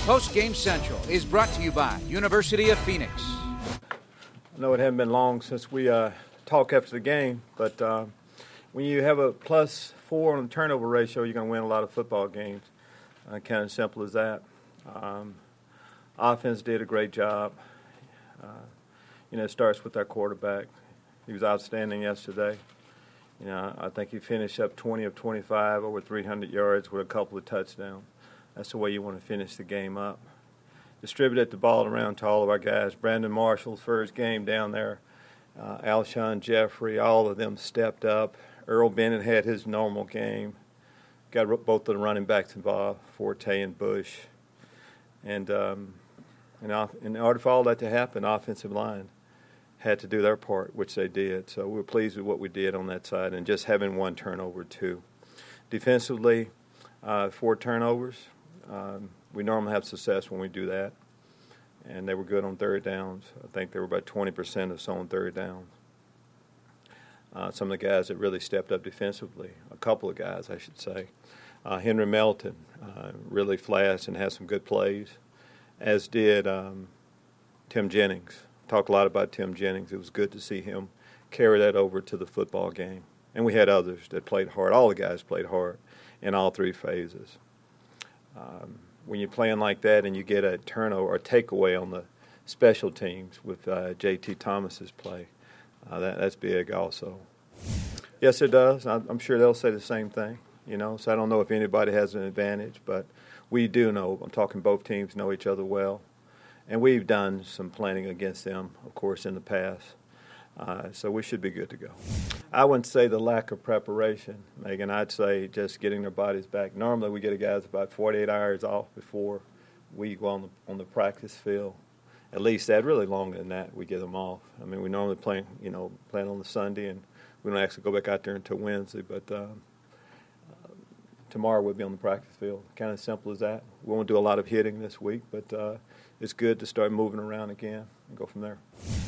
Post Game Central is brought to you by University of Phoenix. I know it hasn't been long since we talk after the game, but when you have a +4 on the turnover ratio, you're going to win a lot of football games. Kind of simple as that. Offense did a great job. It starts with our quarterback. He was outstanding yesterday. I think he finished up 20 of 25, over 300 yards with a couple of touchdowns. That's the way you want to finish the game up. Distributed the ball around to all of our guys. Brandon Marshall's first game down there. Alshon Jeffrey, all of them stepped up. Earl Bennett had his normal game. Got both of the running backs involved, Forte and Bush. And in order for all that to happen, offensive line had to do their part, which they did. So we're pleased with what we did on that side and just having one turnover, too. Defensively, 4 turnovers. We normally have success when we do that. And they were good on third downs. I think they were about 20% of us on third downs. Some of the guys that really stepped up defensively, a couple of guys, I should say. Henry Melton really flashed and had some good plays, as did Tim Jennings. Talked a lot about Tim Jennings. It was good to see him carry that over to the football game. And we had others that played hard. All the guys played hard in all 3 phases. When you're playing like that and you get a turnover or takeaway on the special teams with J.T. Thomas's play, that's big also. Yes, it does. I'm sure they'll say the same thing, So I don't know if anybody has an advantage, but we do know. I'm talking both teams know each other well. And we've done some planning against them, of course, in the past. So we should be good to go. I wouldn't say the lack of preparation, Megan. I'd say just getting their bodies back. Normally we get a guys about 48 hours off before we go on the practice field. At least that, really longer than that, we get them off. I mean, we normally play on the Sunday, and we don't actually go back out there until Wednesday. But tomorrow we'll be on the practice field. Kind of simple as that. We won't do a lot of hitting this week, but it's good to start moving around again and go from there.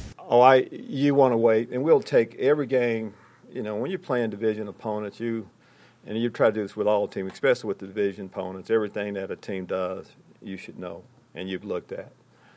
You want to wait, and we'll take every game. When you're playing division opponents, you try to do this with all teams, especially with the division opponents. Everything that a team does, you should know, and you've looked at.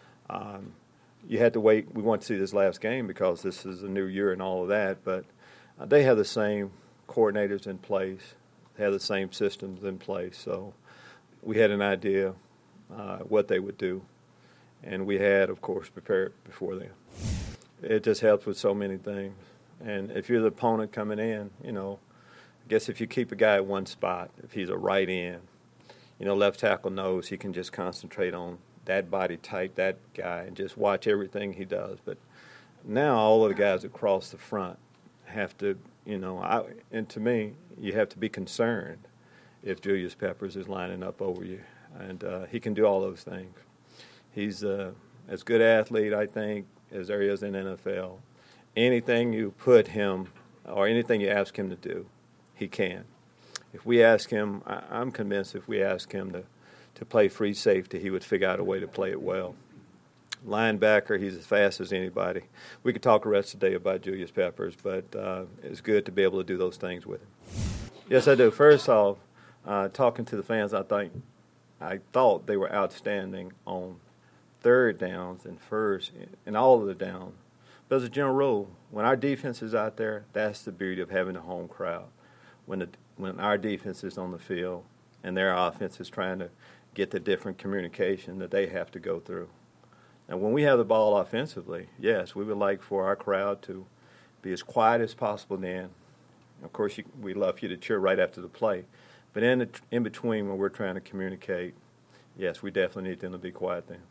You had to wait. We want to see this last game because this is a new year and all of that, but they have the same coordinators in place. They have the same systems in place. So we had an idea what they would do, and we had, of course, prepared before then. It just helps with so many things. And if you're the opponent coming in, I guess if you keep a guy at one spot, if he's a right end, left tackle knows he can just concentrate on that body type, that guy, and just watch everything he does. But now all of the guys across the front have to, and to me, you have to be concerned if Julius Peppers is lining up over you. And he can do all those things. He's as good athlete, I think, as there is in NFL. Anything you put him or anything you ask him to do, he can. If we ask him, I'm convinced if we ask him to play free safety, he would figure out a way to play it well. Linebacker, he's as fast as anybody. We could talk the rest of the day about Julius Peppers, but it's good to be able to do those things with him. Yes, I do. First off, talking to the fans, I thought they were outstanding on third downs and first and all of the downs. But as a general rule, when our defense is out there, that's the beauty of having a home crowd. When our defense is on the field and their offense is trying to get the different communication that they have to go through. And when we have the ball offensively, yes, we would like for our crowd to be as quiet as possible then. Of course, we love you to cheer right after the play. But in between when we're trying to communicate, yes, we definitely need them to be quiet then.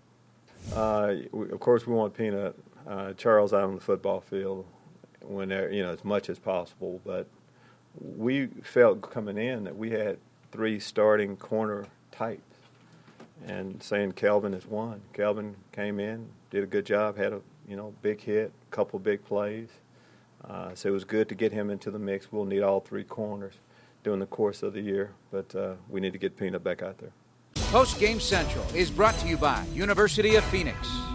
Of course, we want Peanut Charles out on the football field when as much as possible. But we felt coming in that we had 3 starting corner types, and saying Kelvin is one. Kelvin came in, did a good job, had a big hit, couple big plays. So it was good to get him into the mix. We'll need all 3 corners during the course of the year, but we need to get Peanut back out there. Post Game Central is brought to you by University of Phoenix.